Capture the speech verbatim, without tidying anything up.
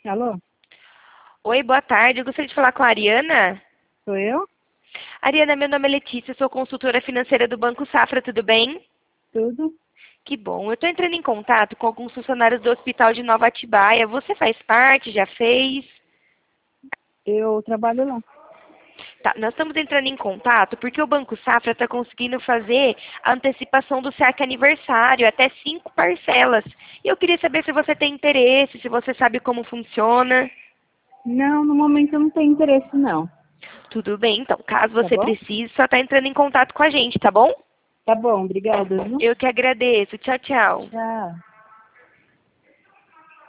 Alô? Oi, boa tarde. Eu gostaria de falar com a Ariana. Sou eu? Ariana, meu nome é Letícia, sou consultora financeira do Banco Safra, tudo bem? Tudo? Que bom. Eu estou entrando em contato com alguns funcionários do Hospital de Nova Atibaia. Você faz parte? Já fez? Eu trabalho lá. Tá, nós estamos entrando em contato porque o Banco Safra está conseguindo fazer a antecipação do saque aniversário, até cinco parcelas. E eu queria saber se você tem interesse, se você sabe como funciona. Não, no momento eu não tenho interesse, não. Tudo bem, então, caso Tá você bom? precise, só está entrando em contato com a gente, tá bom? Tá bom, obrigada, viu? Eu que agradeço. Tchau, tchau. Tchau.